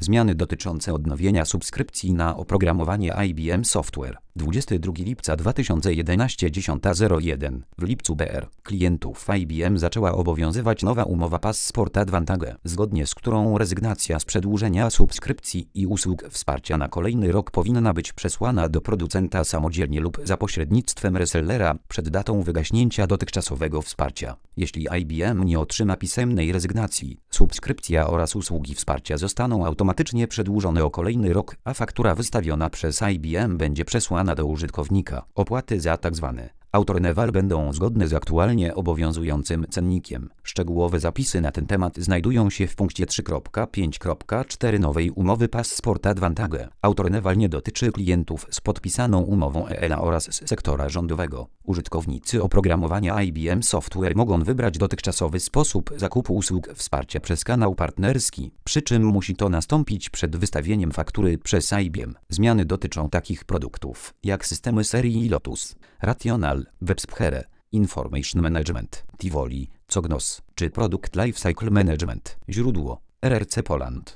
Zmiany dotyczące odnowienia subskrypcji na oprogramowanie IBM Software. 22 lipca 2011 10:01. W lipcu BR klientów IBM zaczęła obowiązywać nowa umowa Passport Advantage, zgodnie z którą rezygnacja z przedłużenia subskrypcji i usług wsparcia na kolejny rok powinna być przesłana do producenta samodzielnie lub za pośrednictwem resellera przed datą wygaśnięcia dotychczasowego wsparcia. Jeśli IBM nie otrzyma pisemnej rezygnacji, subskrypcja oraz usługi wsparcia zostaną automatycznie przedłużone o kolejny rok, a faktura wystawiona przez IBM będzie przesłana do użytkownika. Opłaty za tzw. autorenewal będą zgodne z aktualnie obowiązującym cennikiem. Szczegółowe zapisy na ten temat znajdują się w punkcie 3.5.4 nowej umowy Passport Advantage. Autorenewal nie dotyczy klientów z podpisaną umową ELA oraz z sektora rządowego. Użytkownicy oprogramowania IBM Software mogą wybrać dotychczasowy sposób zakupu usług wsparcia przez kanał partnerski, przy czym musi to nastąpić przed wystawieniem faktury przez IBM. Zmiany dotyczą takich produktów jak systemy serii Lotus, Rational, WebSphere, Information Management, Tivoli, Cognos czy Product Lifecycle Management. Źródło: RRC Poland.